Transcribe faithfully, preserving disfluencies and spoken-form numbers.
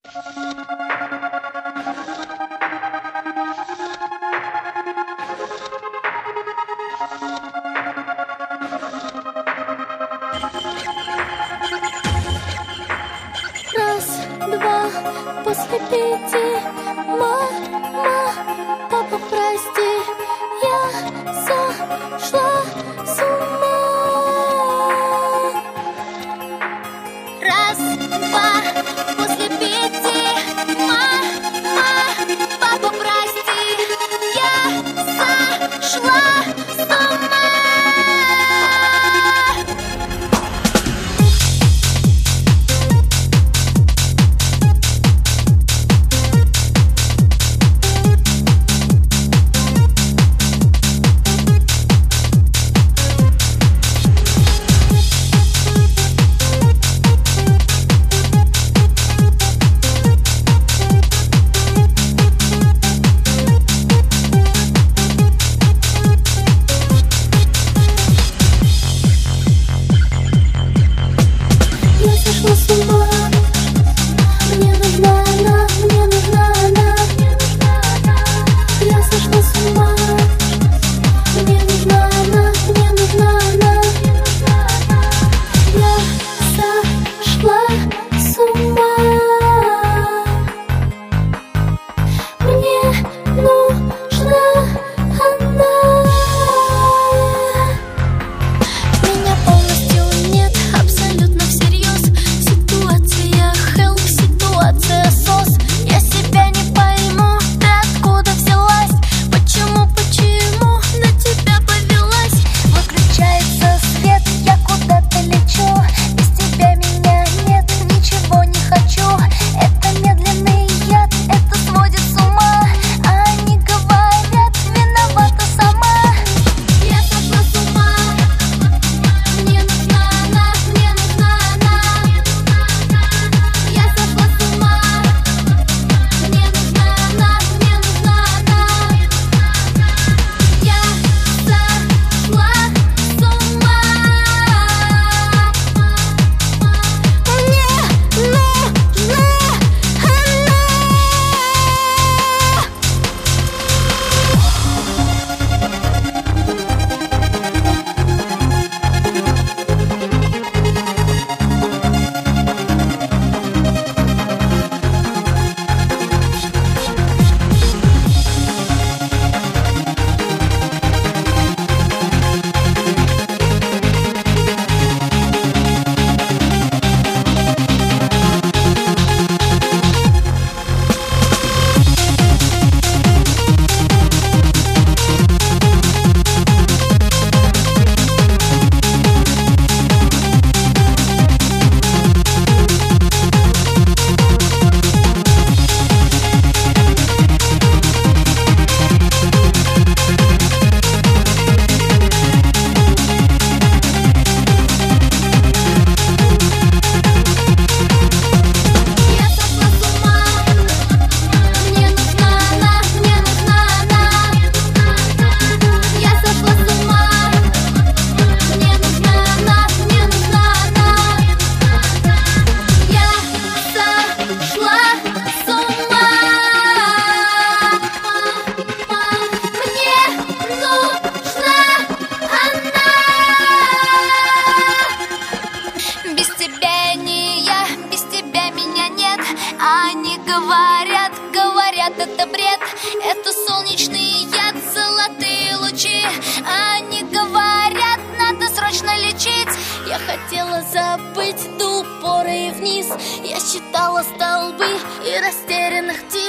Раз, два, после пяти. Мама, папа, прости, я сошла с ума. Раз, два, после пяти. Мама, папа, прости, я сошла с ума. Они говорят, говорят, это бред. Это солнечный яд, золотые лучи. Они говорят, надо срочно лечить. Я хотела забыть до упора и вниз. Я считала столбы и растерянных птиц.